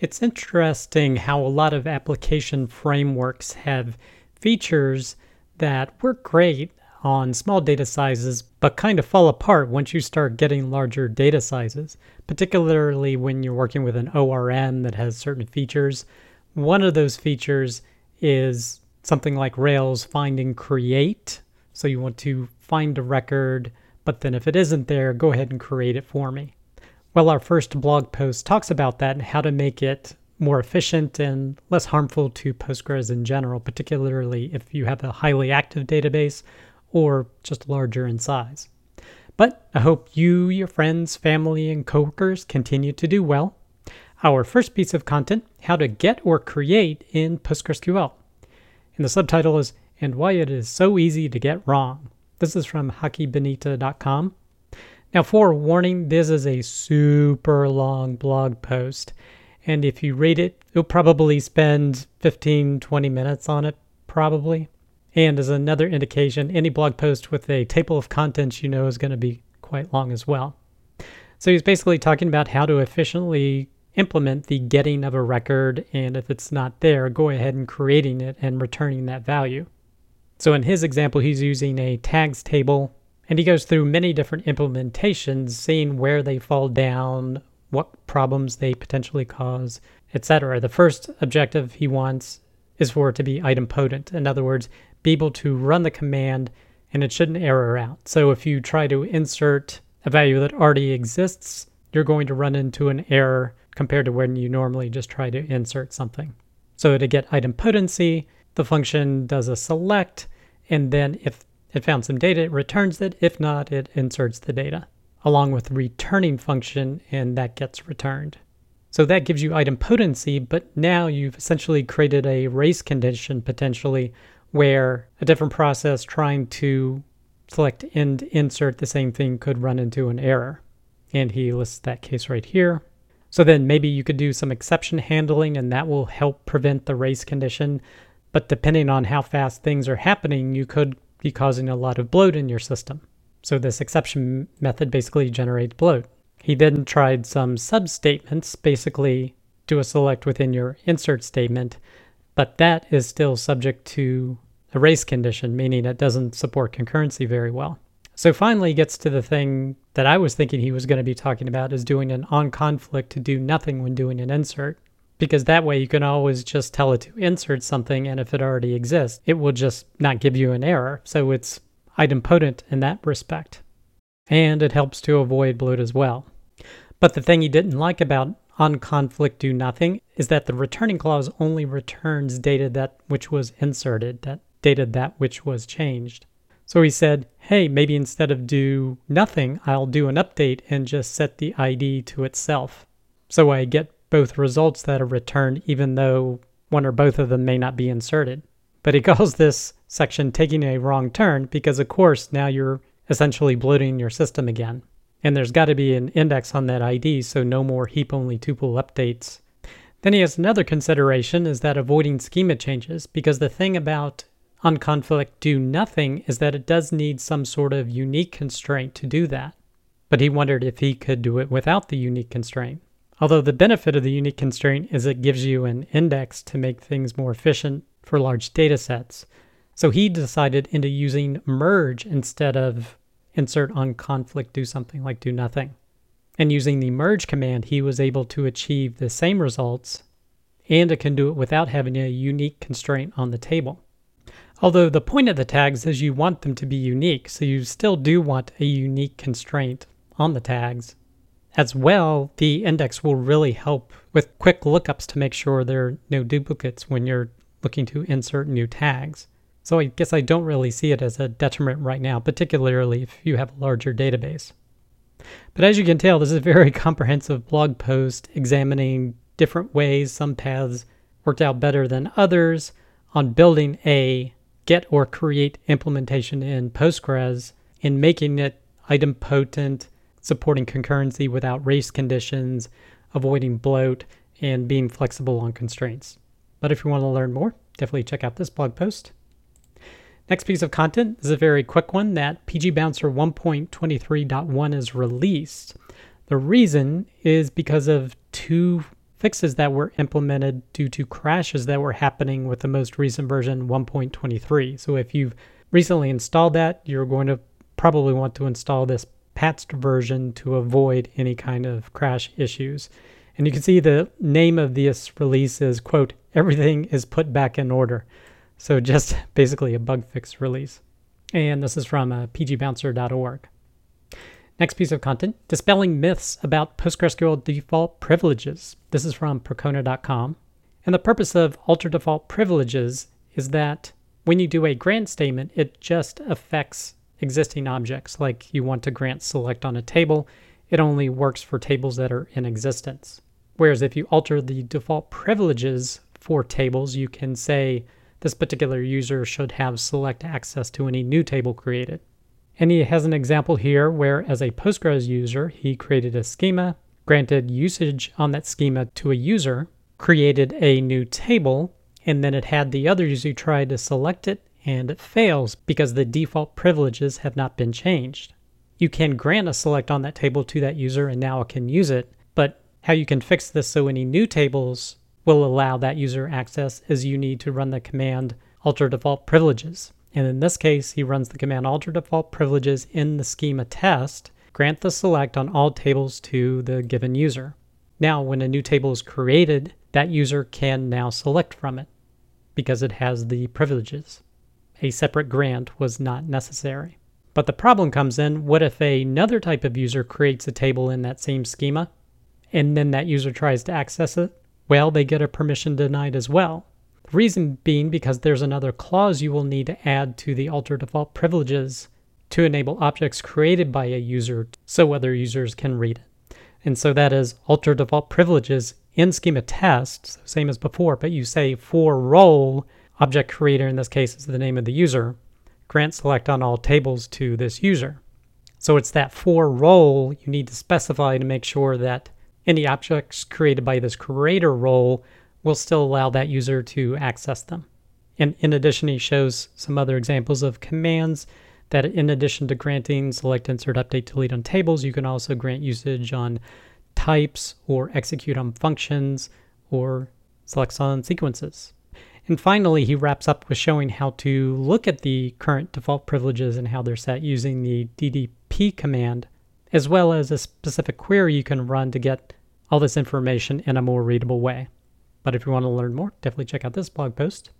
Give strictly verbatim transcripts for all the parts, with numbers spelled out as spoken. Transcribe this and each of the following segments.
It's interesting how a lot of application frameworks have features that work great on small data sizes, but kind of fall apart once you start getting larger data sizes, particularly when you're working with an O R M that has certain features. One of those features is something like Rails find and create. So you want to find a record, but then if it isn't there, go ahead and create it for me. Well, our first blog post talks about that and how to make it more efficient and less harmful to Postgres in general, particularly if you have a highly active database or just larger in size. But I hope you, your friends, family, and coworkers continue to do well. Our first piece of content, how to get or create in PostgreSQL. And the subtitle is, and why it is so easy to get wrong. This is from haki benita dot com. Now, forewarning, this is a super long blog post, and if you read it, you'll probably spend fifteen, twenty minutes on it, probably. And as another indication, any blog post with a table of contents you know is going to be quite long as well. So he's basically talking about how to efficiently implement the getting of a record, and if it's not there, go ahead and creating it and returning that value. So in his example, he's using a tags table, and he goes through many different implementations, seeing where they fall down, what problems they potentially cause, et cetera. The first objective he wants is for it to be idempotent. In other words, be able to run the command and it shouldn't error out. So if you try to insert a value that already exists, you're going to run into an error compared to when you normally just try to insert something. So to get idempotency, the function does a select, and then if it found some data, it returns it. If not, it inserts the data, along with the returning function, and that gets returned. So that gives you idempotency, but now you've essentially created a race condition potentially where a different process trying to select and insert the same thing could run into an error. And he lists that case right here. So then maybe you could do some exception handling, and that will help prevent the race condition. But depending on how fast things are happening, you could be causing a lot of bloat in your system. So this exception method basically generates bloat. He then tried some substatements, basically do a select within your insert statement, but that is still subject to a race condition, meaning it doesn't support concurrency very well. So finally he gets to the thing that I was thinking he was going to be talking about, is doing an onConflict to do nothing when doing an insert. Because that way you can always just tell it to insert something, and if it already exists, it will just not give you an error. So it's idempotent in that respect. And it helps to avoid bloat as well. But the thing he didn't like about onConflict do nothing is that the returning clause only returns data that which was inserted, that data that which was changed. So he said, hey, maybe instead of do nothing, I'll do an update and just set the I D to itself. So I get both results that are returned, even though one or both of them may not be inserted. But he calls this section taking a wrong turn because, of course, now you're essentially bloating your system again. And there's got to be an index on that I D, so no more heap-only tuple updates. Then he has another consideration, is that avoiding schema changes, because the thing about onConflict do nothing is that it does need some sort of unique constraint to do that. But he wondered if he could do it without the unique constraint. Although the benefit of the unique constraint is it gives you an index to make things more efficient for large data sets. So he decided into using merge instead of insert onConflict do something like do nothing. And using the merge command, he was able to achieve the same results, and it can do it without having a unique constraint on the table. Although the point of the tags is you want them to be unique, so you still do want a unique constraint on the tags. As well, the index will really help with quick lookups to make sure there are no duplicates when you're looking to insert new tags. So I guess I don't really see it as a detriment right now, particularly if you have a larger database. But as you can tell, this is a very comprehensive blog post examining different ways some paths worked out better than others on building a get or create implementation in Postgres and making it idempotent, supporting concurrency without race conditions, avoiding bloat, and being flexible on constraints. But if you want to learn more, definitely check out this blog post. Next piece of content is a very quick one, that P G Bouncer one point twenty-three point one is released. The reason is because of two fixes that were implemented due to crashes that were happening with the most recent version one point twenty-three. So if you've recently installed that, you're going to probably want to install this patched version to avoid any kind of crash issues. And you can see the name of this release is, quote, "Everything is put back in order." So just basically a bug fix release. And this is from uh, p g bouncer dot org. Next piece of content, dispelling myths about PostgreSQL default privileges. This is from Percona dot com. And the purpose of alter default privileges is that when you do a grant statement, it just affects existing objects. Like you want to grant select on a table, it only works for tables that are in existence. Whereas if you alter the default privileges for tables, you can say this particular user should have select access to any new table created. And he has an example here where, as a Postgres user, he created a schema, granted usage on that schema to a user, created a new table, and then it had the other user try to select it, and it fails because the default privileges have not been changed. You can grant a select on that table to that user, and now it can use it, but how you can fix this so any new tables will allow that user access is you need to run the command alter default privileges. And in this case, he runs the command alter default privileges in the schema test, grant the select on all tables to the given user. Now, when a new table is created, that user can now select from it because it has the privileges. A separate grant was not necessary. But the problem comes in, what if another type of user creates a table in that same schema, and then that user tries to access it? Well, they get a permission denied as well. The reason being because there's another clause you will need to add to the alter default privileges to enable objects created by a user so other users can read it. And so that is alter default privileges in schema test, so same as before, but you say for role, object creator in this case is the name of the user, grant select on all tables to this user. So it's that for role you need to specify to make sure that any objects created by this creator role will still allow that user to access them. And in addition, he shows some other examples of commands that in addition to granting select, insert, update, delete on tables, you can also grant usage on types or execute on functions or selects on sequences. And finally, he wraps up with showing how to look at the current default privileges and how they're set using the D D P command, as well as a specific query you can run to get all this information in a more readable way. But if you want to learn more, definitely check out this blog post.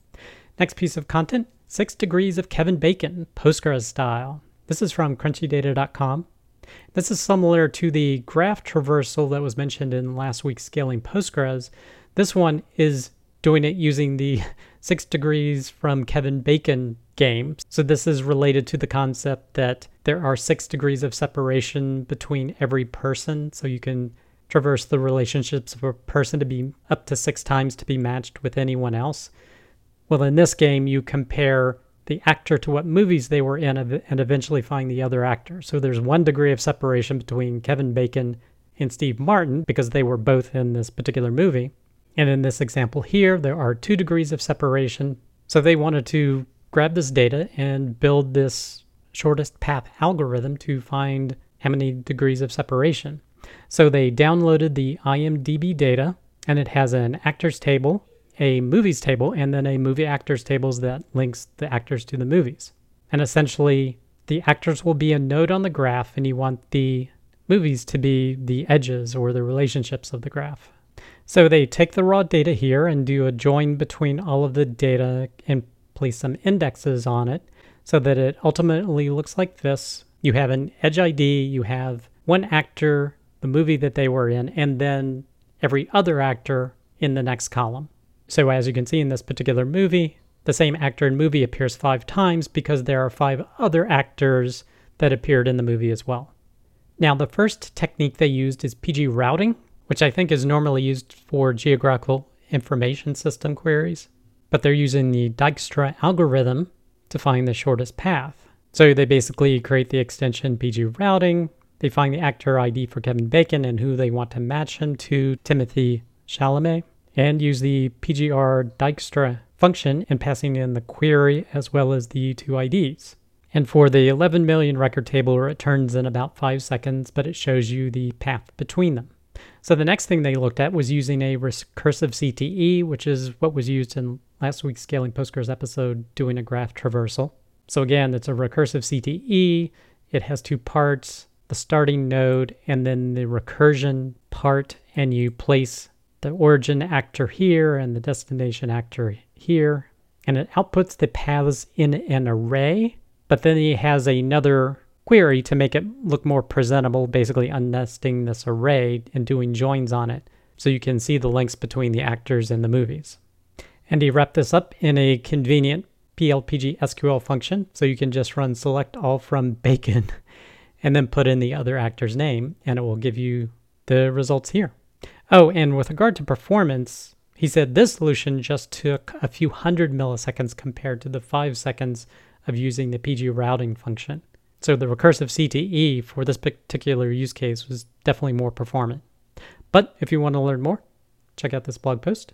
Next piece of content, Six Degrees of Kevin Bacon, Postgres style. This is from crunchy data dot com. This is similar to the graph traversal that was mentioned in last week's Scaling Postgres. This one is doing it using the Six Degrees from Kevin Bacon game. So this is related to the concept that there are six degrees of separation between every person. So you can traverse the relationships of a person to be up to six times to be matched with anyone else. Well, in this game, you compare the actor to what movies they were in and eventually find the other actor. So there's one degree of separation between Kevin Bacon and Steve Martin because they were both in this particular movie. And in this example here, there are two degrees of separation. So they wanted to grab this data and build this shortest path algorithm to find how many degrees of separation. So they downloaded the I M D B data, and it has an actors table, a movies table, and then a movie actors tables that links the actors to the movies. And essentially, the actors will be a node on the graph, and you want the movies to be the edges or the relationships of the graph. So they take the raw data here and do a join between all of the data and place some indexes on it so that it ultimately looks like this. You have an edge I D, you have one actor, the movie that they were in, and then every other actor in the next column. So as you can see in this particular movie, the same actor in movie appears five times because there are five other actors that appeared in the movie as well. Now, the first technique they used is P G routing, which I think is normally used for geographical information system queries, but they're using the Dijkstra algorithm to find the shortest path. So they basically create the extension P G routing, they find the actor I D for Kevin Bacon and who they want to match him to, Timothy Chalamet, and use the P G R Dijkstra function in passing in the query as well as the two I Ds. And for the eleven million record table, it turns in about five seconds, but it shows you the path between them. So the next thing they looked at was using a recursive C T E, which is what was used in last week's Scaling Postgres episode, doing a graph traversal. So again, it's a recursive C T E. It has two parts, the starting node and then the recursion part, and you place the origin actor here and the destination actor here, and it outputs the paths in an array, but then it has another query to make it look more presentable, basically unnesting this array and doing joins on it so you can see the links between the actors in the movies. And he wrapped this up in a convenient P L P G S Q L function, so you can just run select all from bacon and then put in the other actor's name, and it will give you the results here. Oh, and with regard to performance, he said this solution just took a few hundred milliseconds compared to the five seconds of using the P G routing function. So the recursive C T E for this particular use case was definitely more performant. But if you want to learn more, check out this blog post.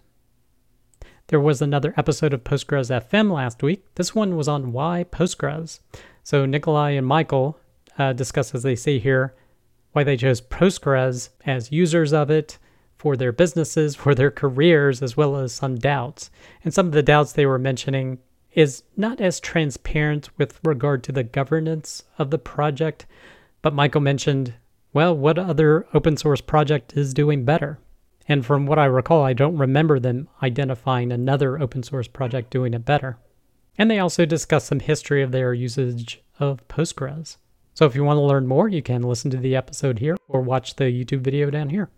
There was another episode of Postgres F M last week. This one was on why Postgres. So Nikolai and Michael uh, discuss, as they say here, why they chose Postgres as users of it, for their businesses, for their careers, as well as some doubts. And some of the doubts they were mentioning is not as transparent with regard to the governance of the project, but Michael mentioned, well, what other open source project is doing better? And from what I recall, I don't remember them identifying another open source project doing it better. And they also discussed some history of their usage of Postgres. So if you want to learn more, you can listen to the episode here or watch the YouTube video down here.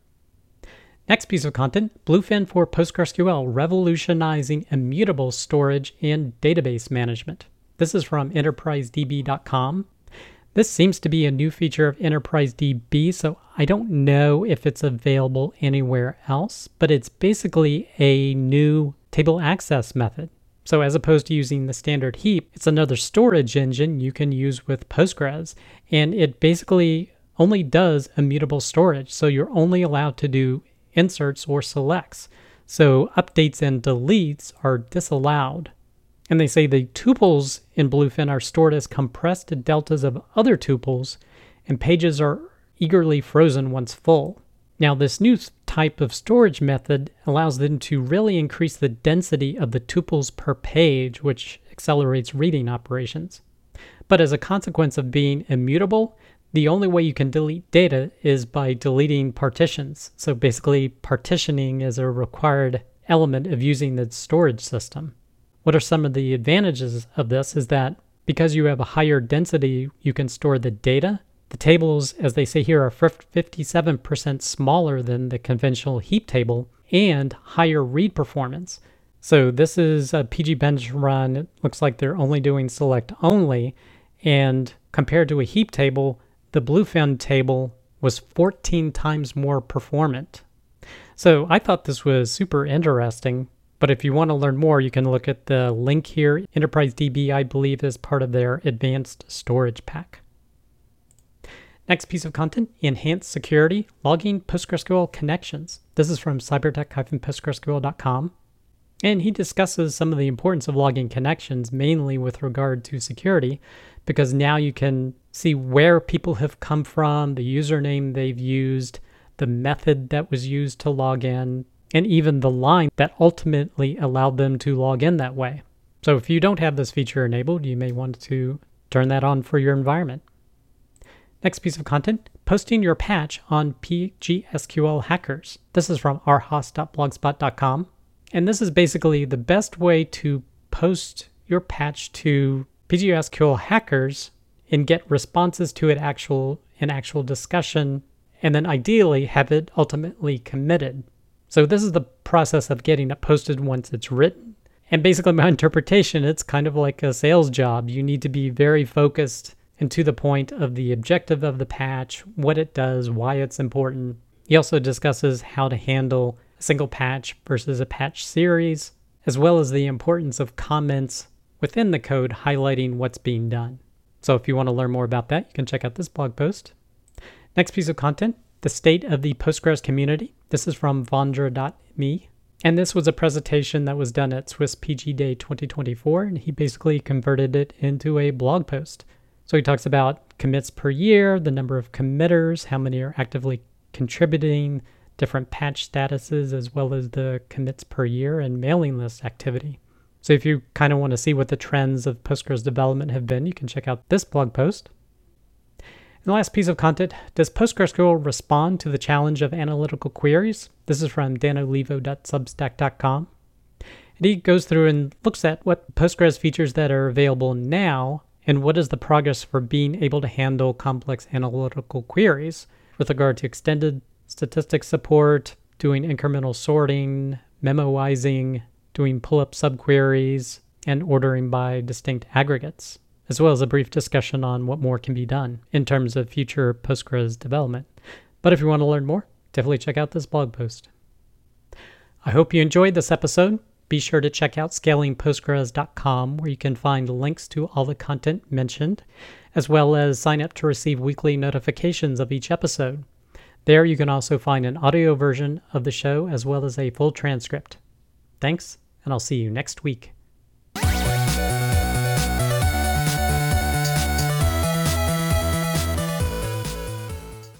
Next piece of content, Bluefin for PostgreSQL, revolutionizing immutable storage and database management. This is from enterprise D B dot com. This seems to be a new feature of Enterprise D B, so I don't know if it's available anywhere else, but it's basically a new table access method. So as opposed to using the standard heap, it's another storage engine you can use with Postgres, and it basically only does immutable storage, so you're only allowed to do inserts or selects. So updates and deletes are disallowed. And they say the tuples in Bluefin are stored as compressed deltas of other tuples, and pages are eagerly frozen once full. Now, this new type of storage method allows them to really increase the density of the tuples per page, which accelerates reading operations. But as a consequence of being immutable, the only way you can delete data is by deleting partitions. So basically, partitioning is a required element of using the storage system. What are some of the advantages of this is that because you have a higher density, you can store the data. The tables, as they say here, are fifty-seven percent smaller than the conventional heap table and higher read performance. So this is a P G bench run. It looks like they're only doing select only. And compared to a heap table, the Bluefin table was fourteen times more performant. So I thought this was super interesting, but if you want to learn more, you can look at the link here. Enterprise D B, I believe, is part of their advanced storage pack. Next piece of content, enhanced security, logging PostgreSQL connections. This is from cybertech dash postgresql dot com. And he discusses some of the importance of logging connections, mainly with regard to security, because now you can see where people have come from, the username they've used, the method that was used to log in, and even the line that ultimately allowed them to log in that way. So if you don't have this feature enabled, you may want to turn that on for your environment. Next piece of content, posting your patch on P G S Q L Hackers. This is from r h o s dot blogspot dot com. And this is basically the best way to post your patch to P G S Q L Hackers and get responses to it actual in actual discussion, and then ideally have it ultimately committed. So this is the process of getting it posted once it's written. And basically my interpretation, it's kind of like a sales job. You need to be very focused and to the point of the objective of the patch, what it does, why it's important. He also discusses how to handle a single patch versus a patch series, as well as the importance of comments within the code highlighting what's being done. So if you want to learn more about that, you can check out this blog post. Next piece of content, the state of the Postgres community. This is from vondra dot me. And this was a presentation that was done at Swiss P G Day twenty twenty-four, and he basically converted it into a blog post. So he talks about commits per year, the number of committers, how many are actively contributing, different patch statuses, as well as the commits per year and mailing list activity. So if you kind of want to see what the trends of Postgres development have been, you can check out this blog post. And the last piece of content, does PostgreSQL respond to the challenge of analytical queries? This is from dan olivo dot substack dot com. And he goes through and looks at what Postgres features that are available now and what is the progress for being able to handle complex analytical queries with regard to extended statistics support, doing incremental sorting, memoizing, doing pull-up subqueries, and ordering by distinct aggregates, as well as a brief discussion on what more can be done in terms of future Postgres development. But if you want to learn more, definitely check out this blog post. I hope you enjoyed this episode. Be sure to check out scaling postgres dot com, where you can find links to all the content mentioned, as well as sign up to receive weekly notifications of each episode. There you can also find an audio version of the show as well as a full transcript. Thanks, and I'll see you next week.